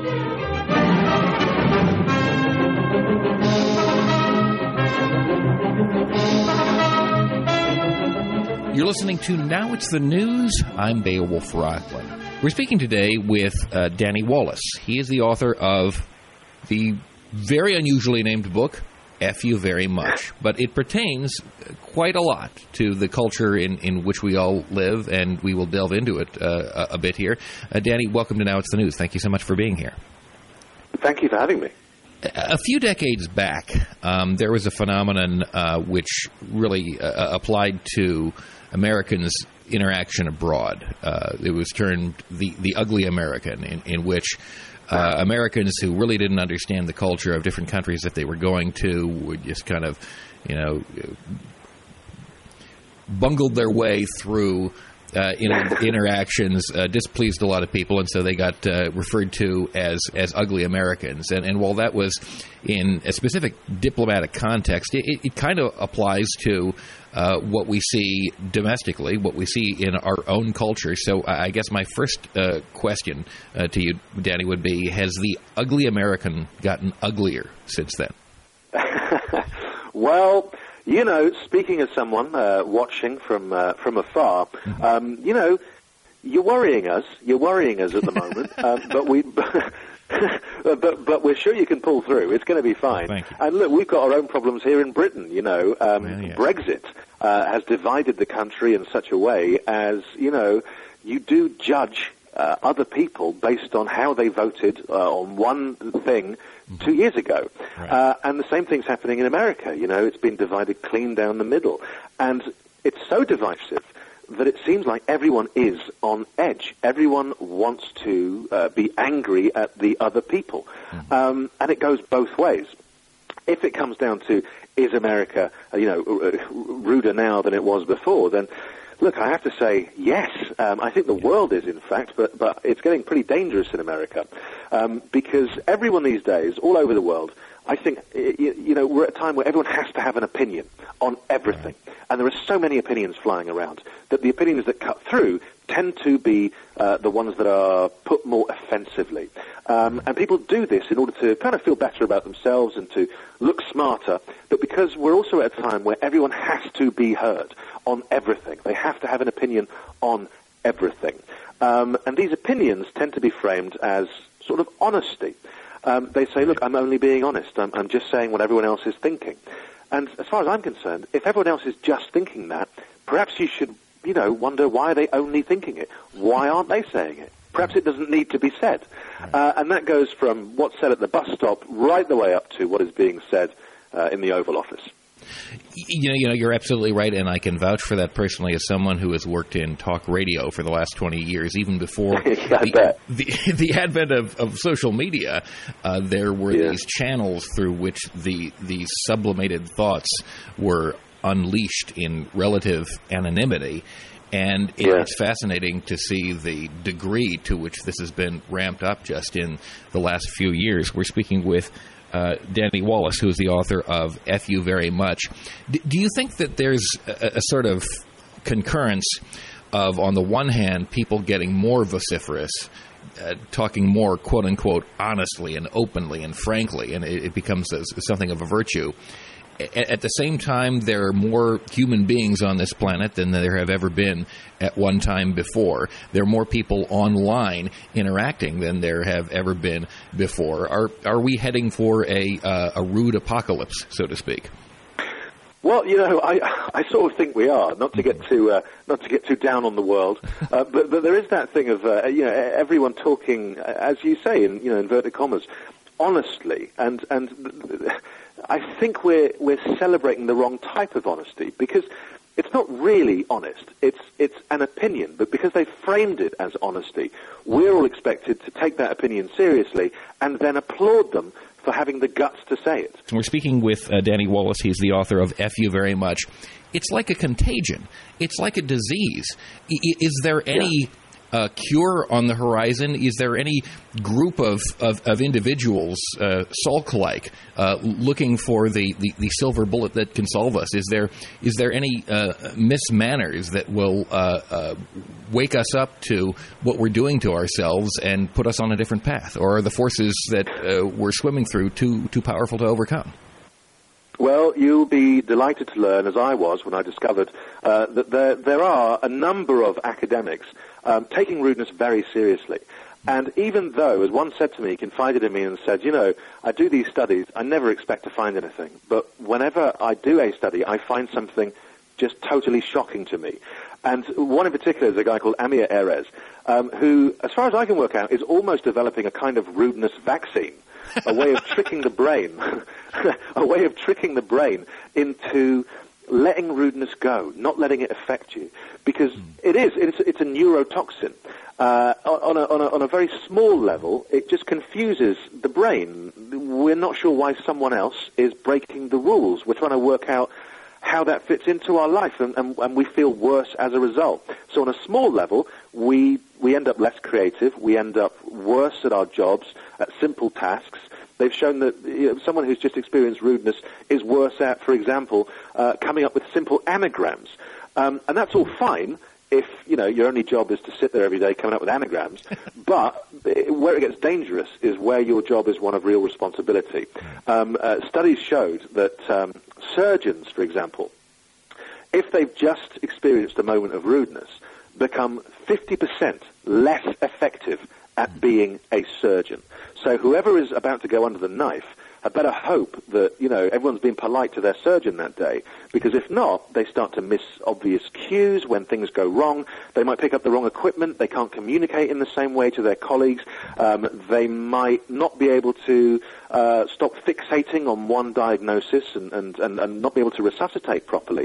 You're listening to Now It's the News. I'm Beowulf Rockland. We're speaking today with uh, Danny Wallace. He is the author of the very unusually named book, F You Very Much. But it pertains quite a lot to the culture in, in which we all live, and we will delve into it uh, a, a bit here. Uh, Danny, welcome to Now It's the News. Thank you so much for being here. Thank you for having me. A few decades back, um, there was a phenomenon uh, which really uh, applied to Americans' interaction abroad. Uh, it was termed the, the ugly American, in, in which uh, Americans who really didn't understand the culture of different countries that they were going to would just kind of, you know, bungled their way through uh, in, interactions, uh, displeased a lot of people, and so they got uh, referred to as as ugly Americans. And, and while that was in a specific diplomatic context, it, it kind of applies to uh, what we see domestically, what we see in our own culture. So I guess my first uh, question uh, to you, Danny, would be, has the ugly American gotten uglier since then? Well, you know, speaking as someone uh, watching from uh, from afar, um, you know, you're worrying us. You're worrying us at the moment, um, but we, but but we're sure you can pull through. It's going to be fine. Thank you. And look, we've got our own problems here in Britain. You know, um, well, yeah. Brexit uh, has divided the country in such a way as, you know, you do judge uh, other people based on how they voted uh, on one thing two years ago. Right. Uh, and the same thing's happening in America. You know, it's been divided clean down the middle. And it's so divisive that it seems like everyone is on edge. Everyone wants to uh, be angry at the other people. Mm-hmm. Um, and it goes both ways. if it comes down to is America, uh, you know, ruder now than it was before, then look, I have to say yes. Um, I think the world is, in fact, but but it's getting pretty dangerous in America um, because everyone these days, all over the world, I think, you, you know, we're at a time where everyone has to have an opinion on everything. And there are so many opinions flying around that the opinions that cut through tend to be uh, the ones that are put more offensively. Um, and people do this in order to kind of feel better about themselves and to look smarter. But because we're also at a time where everyone has to be heard on everything. They have to have an opinion on everything. Um, and these opinions tend to be framed as sort of honesty. Um, they say, look, I'm only being honest. I'm, I'm just saying what everyone else is thinking. And as far as I'm concerned, if everyone else is just thinking that, perhaps you should, you know, wonder why are they only thinking it? Why aren't they saying it? Perhaps it doesn't need to be said. Uh, and that goes from what's said at the bus stop right the way up to what is being said uh, in the Oval Office. You know, you know, you're absolutely right, and I can vouch for that personally as someone who has worked in talk radio for the last twenty years, even before the, the, the advent of, of social media. Uh, there were yeah. these channels through which the the sublimated thoughts were unleashed in relative anonymity. And it, yeah. it's fascinating to see the degree to which this has been ramped up just in the last few years. We're speaking with Uh, Danny Wallace, who is the author of F You Very Much. D- do you think that there's a, a sort of concurrence of, on the one hand, people getting more vociferous, uh, talking more, quote-unquote, honestly and openly and frankly, and it, it becomes a, something of a virtue? A- at the same time, there are more human beings on this planet than there have ever been at one time before. There are more people online interacting than there have ever been before. Are are we heading for a uh, a rude apocalypse, so to speak? Well, you know, I I sort of think we are. Not to get too uh, not to get too down on the world, uh, but but there is that thing of uh, you know everyone talking, as you say, in you know inverted commas, honestly, and and. I think we're we're celebrating the wrong type of honesty because it's not really honest. It's it's an opinion, but because they framed it as honesty, we're all expected to take that opinion seriously and then applaud them for having the guts to say it. We're speaking with uh, Danny Wallace. He's the author of F You Very Much. It's like a contagion. It's like a disease. I- is there any... Yeah. Uh, cure on the horizon? Is there any group of, of, of individuals, uh, Salk-like, uh, looking for the, the, the silver bullet that can solve us? Is there is there any uh, mismanners that will uh, uh, wake us up to what we're doing to ourselves and put us on a different path? Or are the forces that uh, we're swimming through too too powerful to overcome? Well, you'll be delighted to learn, as I was when I discovered, uh, that there, there are a number of academics um, taking rudeness very seriously. And even though, as one said to me, he confided in me and said, you know, I do these studies, I never expect to find anything. But whenever I do a study, I find something just totally shocking to me. And one in particular is a guy called Amir Erez, um, who, as far as I can work out, is almost developing a kind of rudeness vaccine. a way of tricking the brain, a way of tricking the brain into letting rudeness go, not letting it affect you, because it is, it's, it's a neurotoxin. Uh, on, a, on, a, on a very small level, it just confuses the brain. We're not sure why someone else is breaking the rules. We're trying to work out how that fits into our life, and, and, and we feel worse as a result. So on a small level, we we end up less creative, we end up worse at our jobs, at simple tasks. They've shown that you know, someone who's just experienced rudeness is worse at, for example, uh, coming up with simple anagrams. Um, and that's all fine if, you know, your only job is to sit there every day coming up with anagrams. But where it gets dangerous is where your job is one of real responsibility. Um, uh, studies showed that um, surgeons, for example, if they've just experienced a moment of rudeness, become fifty percent less effective at being a surgeon. So whoever is about to go under the knife had better hope that, you know, everyone's been polite to their surgeon that day, because if not, they start to miss obvious cues when things go wrong. They might pick up the wrong equipment. They can't communicate in the same way to their colleagues. Um, they might not be able to uh, stop fixating on one diagnosis and, and, and, and not be able to resuscitate properly.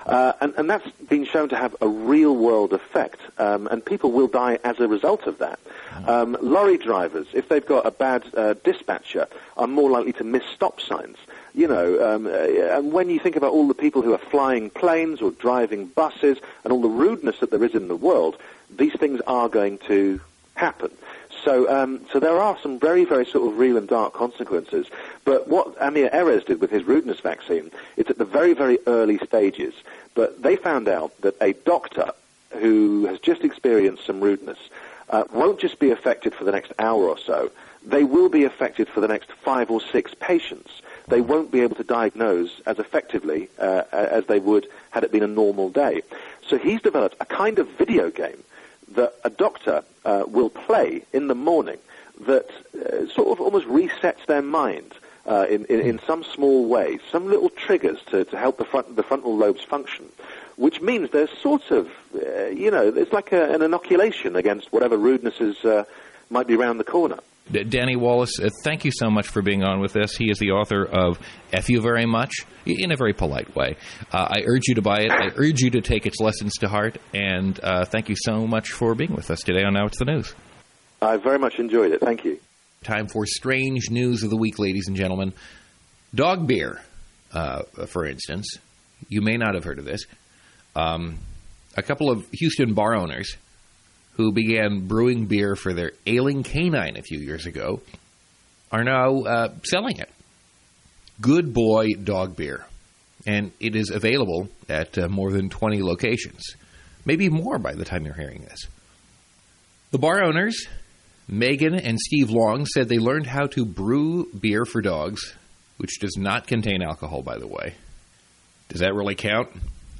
Uh, and, and that's been shown to have a real-world effect, um, and people will die as a result of that. Um, lorry drivers, if they've got a bad uh, dispatcher, are more likely to miss stop signs. You know, um, uh, and when you think about all the people who are flying planes or driving buses and all the rudeness that there is in the world, these things are going to happen. So, um, so there are some very, very sort of real and dark consequences. But what Amir Erez did with his rudeness vaccine, it's at the very, very early stages. But they found out that a doctor who has just experienced some rudeness uh, won't just be affected for the next hour or so. They will be affected for the next five or six patients. They won't be able to diagnose as effectively uh, as they would had it been a normal day. So he's developed a kind of video game that a doctor uh, will play in the morning that uh, sort of almost resets their mind uh, in, in, in some small way, some little triggers to, to help the, front, the frontal lobes function, which means there's sort of, uh, you know, it's like a, an inoculation against whatever rudenesses uh, might be around the corner. D- Danny Wallace, uh, thank you so much for being on with us. He is the author of F You Very Much, in a very polite way. Uh, I urge you to buy it. I urge you to take its lessons to heart. And uh, thank you so much for being with us today on Now It's the News. I very much enjoyed it. Thank you. Time for strange news of the week, ladies and gentlemen. Dog beer, uh, for instance. You may not have heard of this. Um, a couple of Houston bar owners who began brewing beer for their ailing canine a few years ago, are now uh, selling it. Good Boy Dog Beer. And it is available at uh, more than twenty locations. Maybe more by the time you're hearing this. The bar owners, Megan and Steve Long, said they learned how to brew beer for dogs, which does not contain alcohol, by the way. Does that really count?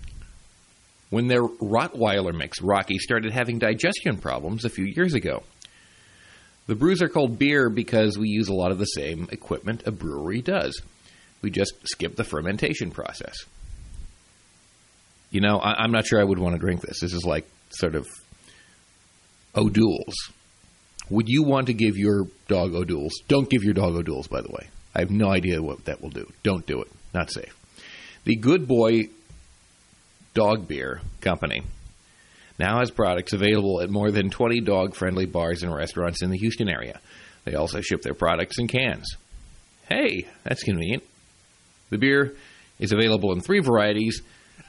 When their Rottweiler mix, Rocky, started having digestion problems a few years ago. The brews are called beer because we use a lot of the same equipment a brewery does. We just skip the fermentation process. You know, I- I'm not sure I would want to drink this. This is like sort of O'Doul's. Would you want to give your dog O'Doul's? Don't give your dog O'Doul's, by the way. I have no idea what that will do. Don't do it. Not safe. The Good Boy Dog Beer Company now has products available at more than twenty dog-friendly bars and restaurants in the Houston area. They also ship their products in cans. Hey, that's convenient. The beer is available in three varieties.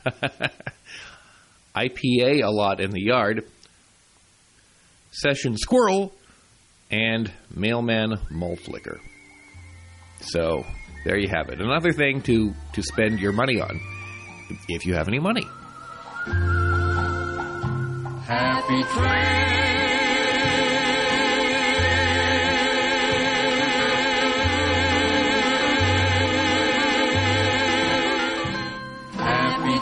I P A a lot in the yard, Session Squirrel, and Mailman Malt Liquor. So, there you have it. Another thing to, to spend your money on, if you have any money. Happy train. Happy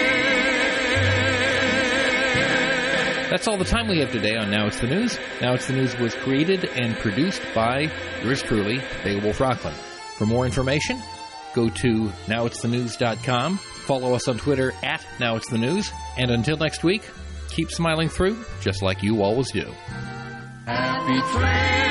train. That's all the time we have today on Now It's the News. Now It's the News was created and produced by yours truly, Beowulf Rockland. For more information, go to now it's the news dot com. Follow us on Twitter at Now It's the News. And until next week, keep smiling through, just like you always do. Happy train.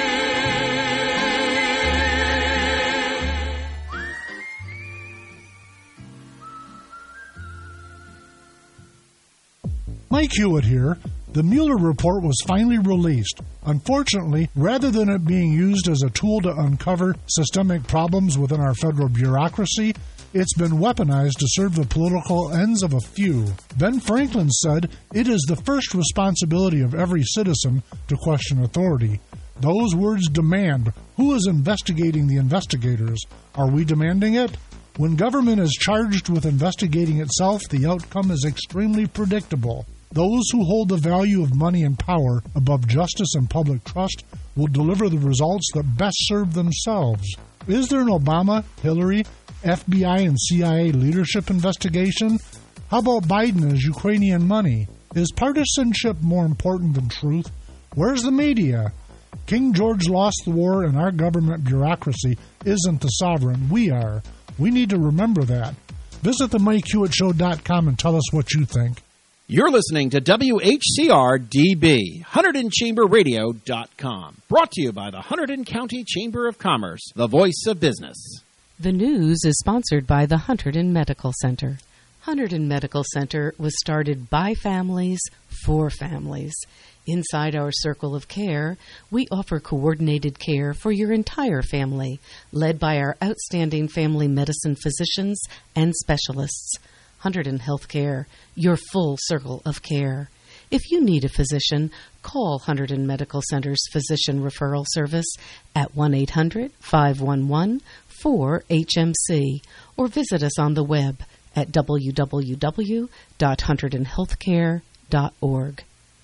Mike Hewitt here. The Mueller report was finally released. Unfortunately, rather than it being used as a tool to uncover systemic problems within our federal bureaucracy, it's been weaponized to serve the political ends of a few. Ben Franklin said, "It is the first responsibility of every citizen to question authority." Those words demand. Who is investigating the investigators? Are we demanding it? When government is charged with investigating itself, the outcome is extremely predictable. Those who hold the value of money and power above justice and public trust will deliver the results that best serve themselves. Is there an Obama, Hillary, F B I, and C I A leadership investigation? How about Biden and his Ukrainian money? Is partisanship more important than truth? Where's the media? King George lost the war, and our government bureaucracy isn't the sovereign. We are. We need to remember that. Visit the Mike Hewitt Show dot com and tell us what you think. You're listening to W H C R D B, Hunterdon Chamber Radio dot com. Brought to you by the Hunterdon County Chamber of Commerce, the voice of business. The news is sponsored by the Hunterdon Medical Center. Hunterdon Medical Center was started by families for families. Inside our circle of care, we offer coordinated care for your entire family, led by our outstanding family medicine physicians and specialists. Hunterdon Healthcare, your full circle of care. If you need a physician, call Hunterdon Medical Center's Physician Referral Service at one eight hundred, five one one, four H M C or visit us on the web at w w w dot hunterdon healthcare dot org.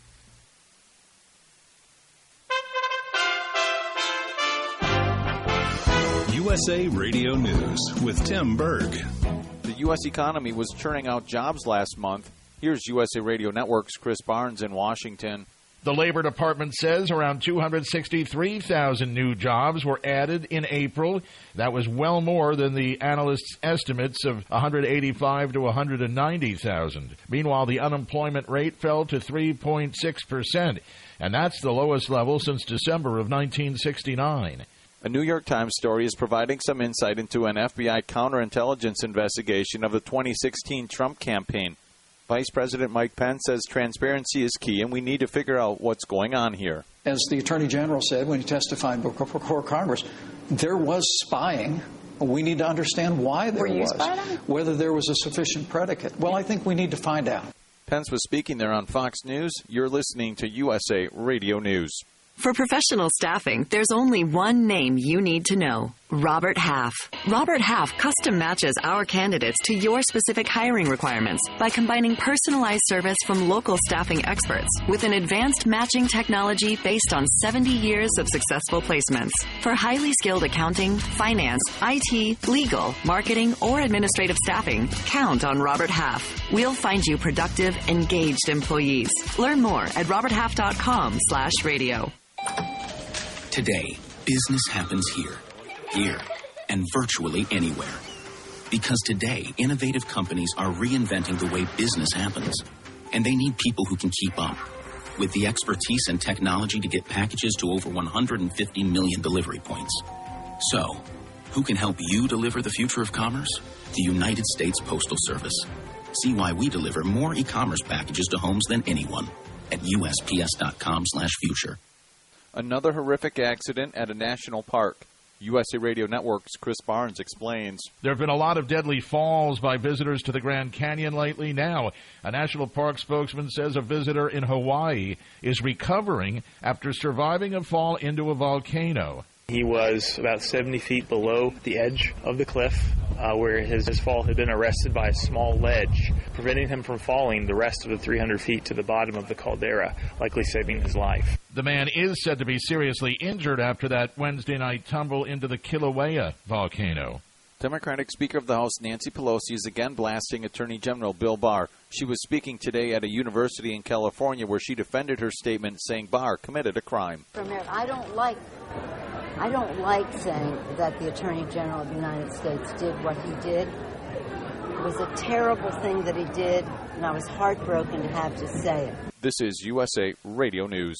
U S A Radio News with Tim Berg. The U S economy was churning out jobs last month. Here's U S A Radio Network's Chris Barnes in Washington. The Labor Department says around two hundred sixty-three thousand new jobs were added in April. That was well more than the analysts' estimates of one hundred eighty-five to one hundred ninety thousand. Meanwhile, the unemployment rate fell to three point six percent, and that's the lowest level since December of nineteen sixty-nine. A New York Times story is providing some insight into an F B I counterintelligence investigation of the twenty sixteen Trump campaign. Vice President Mike Pence says transparency is key, and we need to figure out what's going on here. As the Attorney General said when he testified before Congress, there was spying. We need to understand why there Were you was, spied on? whether there was a sufficient predicate. Well, I think we need to find out. Pence was speaking there on Fox News. You're listening to U S A Radio News. For professional staffing, there's only one name you need to know. Robert Half. Robert Half custom matches our candidates to your specific hiring requirements by combining personalized service from local staffing experts with an advanced matching technology based on seventy years of successful placements. For highly skilled accounting, finance, I T, legal, marketing, or administrative staffing, count on Robert Half. We'll find you productive, engaged employees. Learn more at robert half dot com slash radio. Today, business happens here, here, and virtually anywhere. Because today, innovative companies are reinventing the way business happens. And they need people who can keep up. With the expertise and technology to get packages to over one hundred fifty million delivery points. So, who can help you deliver the future of commerce? The United States Postal Service. See why we deliver more e-commerce packages to homes than anyone at U S P S dot com slash future. Another horrific accident at a national park. U S A Radio Network's Chris Barnes explains. There have been a lot of deadly falls by visitors to the Grand Canyon lately. Now, a national park spokesman says a visitor in Hawaii is recovering after surviving a fall into a volcano. He was about seventy feet below the edge of the cliff, uh, where his, his fall had been arrested by a small ledge, preventing him from falling the rest of the three hundred feet to the bottom of the caldera, likely saving his life. The man is said to be seriously injured after that Wednesday night tumble into the Kilauea volcano. Democratic Speaker of the House Nancy Pelosi is again blasting Attorney General Bill Barr. She was speaking today at a university in California where she defended her statement, saying Barr committed a crime. I don't like I don't like saying that the Attorney General of the United States did what he did. It was a terrible thing that he did, and I was heartbroken to have to say it. This is U S A Radio News.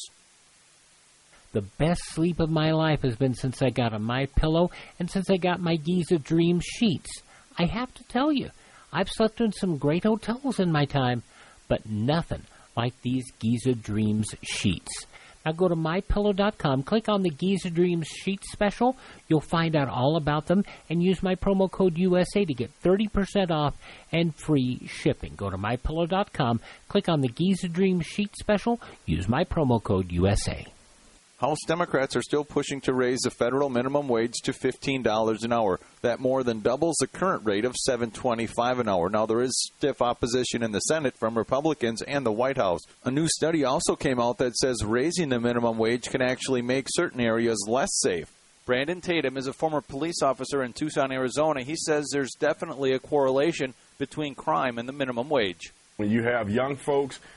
The best sleep of my life has been since I got a MyPillow and since I got my Giza Dream sheets. I have to tell you, I've slept in some great hotels in my time, but nothing like these Giza Dreams sheets. Now go to my pillow dot com, click on the Giza Dreams sheet special. You'll find out all about them and use my promo code U S A to get thirty percent off and free shipping. Go to my pillow dot com, click on the Giza Dreams sheet special, use my promo code U S A. House Democrats are still pushing to raise the federal minimum wage to fifteen dollars an hour. That more than doubles the current rate of seven dollars and twenty-five cents an hour. Now, there is stiff opposition in the Senate from Republicans and the White House. A new study also came out that says raising the minimum wage can actually make certain areas less safe. Brandon Tatum is a former police officer in Tucson, Arizona. He says there's definitely a correlation between crime and the minimum wage. When you have young folks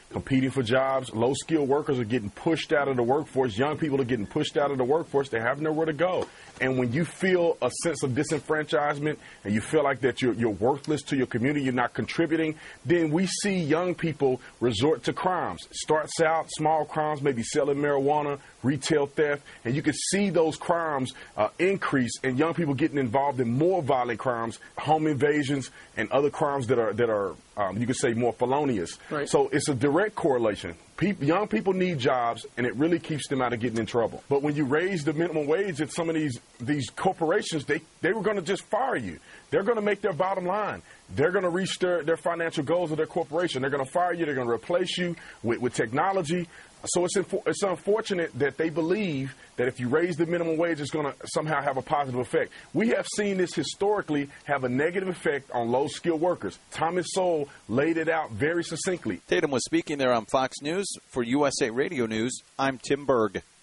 competing for jobs. Low-skilled workers are getting pushed out of the workforce. Young people are getting pushed out of the workforce. They have nowhere to go. And when you feel a sense of disenfranchisement and you feel like that you're, you're worthless to your community, you're not contributing, then we see young people resort to crimes. It starts out small crimes, maybe selling marijuana, retail theft, and you can see those crimes uh, increase and young people getting involved in more violent crimes, home invasions, and other crimes that are, that are um, you could say, more felonious. Right. So it's a direct correlation. People, young people need jobs, and it really keeps them out of getting in trouble. But when you raise the minimum wage at some of these these corporations, they, they were going to just fire you. They're going to make their bottom line. They're going to reach their, their financial goals of their corporation. They're going to fire you. They're going to replace you with, with technology. So it's infor- it's unfortunate that they believe that if you raise the minimum wage, it's going to somehow have a positive effect. We have seen this historically have a negative effect on low-skilled workers. Thomas Sowell laid it out very succinctly. Tatum was speaking there on Fox News. For U S A Radio News, I'm Tim Berg.